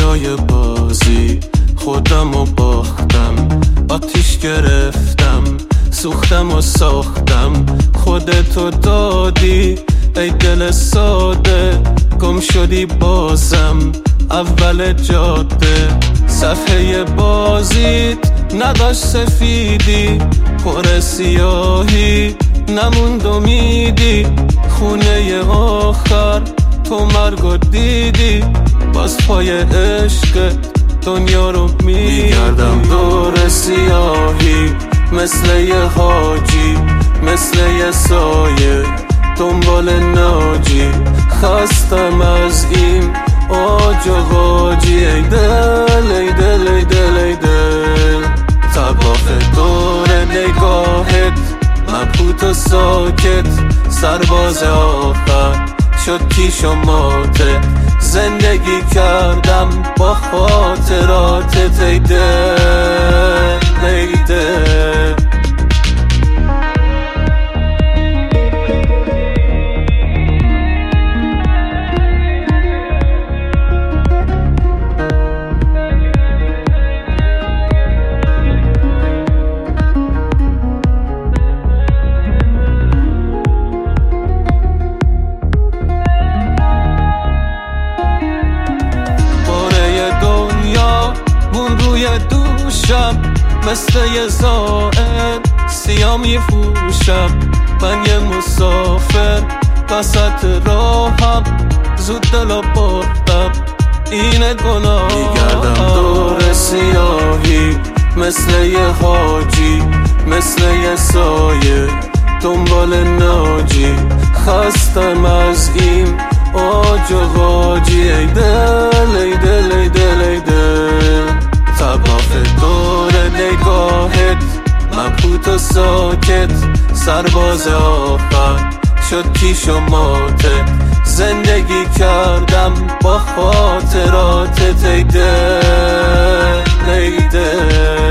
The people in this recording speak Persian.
جای بازی خودم و باختم، آتیش گرفتم، سوختم و ساختم، خودتو دادی ای دل ساده، گم شدی بازم اول جاده، صفحه بازیت نداشت سفیدی، پر سیاهی نموند امیدی، خونه آخر تو مرگو دیدی، باز پای عشق دنیا رو میگردم دور سیاهی، مثل یه حاجی، مثل یه سایه دنبال ناجی، خستم از این آج و غاجی، ای دل ای دل ای دل ای دل، طواف دور نگاهت مبهوت و ساکت، سرباز آخر شد کیش و ماته، زندگی کردم با خاطراتت ای دل ای دل. دوشم مثل یه زائر سیاه میفوشم، من یه مسافر وسط راهم، زود دلو بردم اینه گناه، میگردم دور سیاهی مثل یه حاجی، مثل یه سایه دنبال ناجی، خستم از این آج و غاجی، ای دل ای دل ای دل ای دل، طواف دور نگاهت مبهوت و ساکت، سرباز آخر شد کیش و ماته، زندگی کردم با خاطراتت ای دل ای دل.